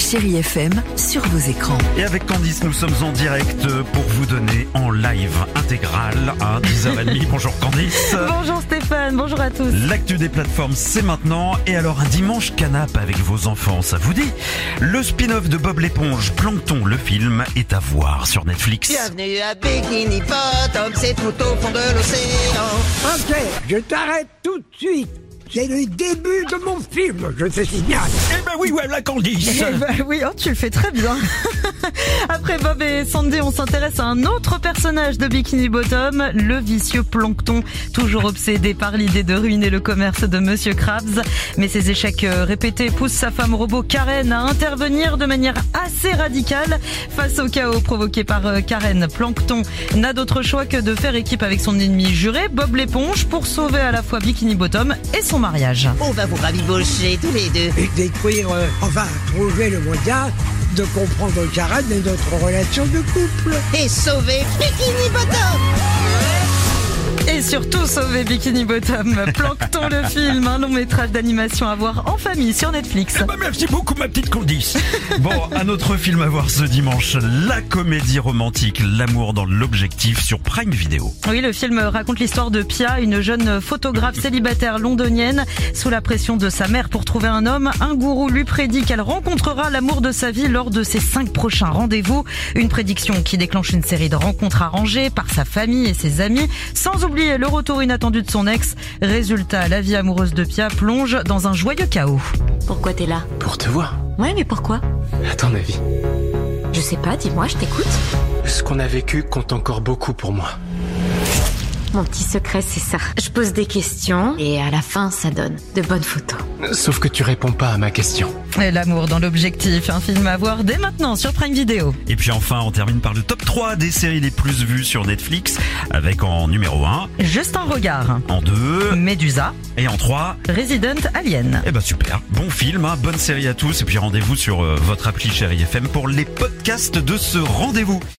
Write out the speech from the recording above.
Chérie FM sur vos écrans. Et avec Candice, nous sommes en direct pour vous donner en live intégral à 10h30. Bonjour Candice. Bonjour Stéphane, bonjour à tous. L'actu des plateformes, c'est maintenant. Et alors, un dimanche canap' avec vos enfants, ça vous dit? Le spin-off de Bob l'éponge, Plankton, le film, est à voir sur Netflix. Bienvenue à Bikini Bottom, c'est tout au fond de l'océan. Ok, je t'arrête tout de suite. C'est le début de mon film, je te signale. Eh ben oui, voilà Candice. Eh ben oui, oh, tu le fais très bien. Après Bob et Sandy, on s'intéresse à un autre personnage de Bikini Bottom, le vicieux Plankton, toujours obsédé par l'idée de ruiner le commerce de Monsieur Krabs. Mais ses échecs répétés poussent sa femme robot Karen à intervenir de manière assez radicale. Face au chaos provoqué par Karen, Plankton n'a d'autre choix que de faire équipe avec son ennemi juré, Bob l'éponge, pour sauver à la fois Bikini Bottom et son mariage. On va vous rabibocher tous les deux. Et détruire, trouver le moyen de comprendre Karen et notre relation de couple. Et sauver Bikini Bottom. Et surtout sauver Bikini Bottom. Plankton le film, un long métrage d'animation à voir en famille sur Netflix. Eh ben merci beaucoup ma petite Candice. Bon, un autre film à voir ce dimanche, la comédie romantique L'amour dans l'objectif sur Prime Video. Oui, le film raconte l'histoire de Pia, une jeune photographe célibataire londonienne. Sous la pression de sa mère pour trouver un homme, un gourou lui prédit qu'elle rencontrera l'amour de sa vie lors de ses 5 prochains rendez-vous. Une prédiction qui déclenche une série de rencontres arrangées par sa famille et ses amis, sans oublier le retour inattendu de son ex. Résultat, la vie amoureuse de Pia plonge dans un joyeux chaos. Pourquoi t'es là? Pour te voir. Ouais, mais pourquoi? À ton avis, Je sais pas, dis-moi, je t'écoute. ce qu'on a vécu compte encore beaucoup pour moi. Mon petit secret, c'est ça. Je pose des questions et à la fin, ça donne de bonnes photos. Sauf que tu réponds pas à ma question. Et L'amour dans l'objectif, un film à voir dès maintenant sur Prime Video. Et puis enfin, on termine par le top 3 des séries les plus vues sur Netflix, avec en numéro 1, Juste un regard, en 2, Médusa, et en 3, Resident Alien. eh ben super, bon film, bonne série à tous, et puis rendez-vous sur votre appli Chérie FM pour les podcasts de ce rendez-vous.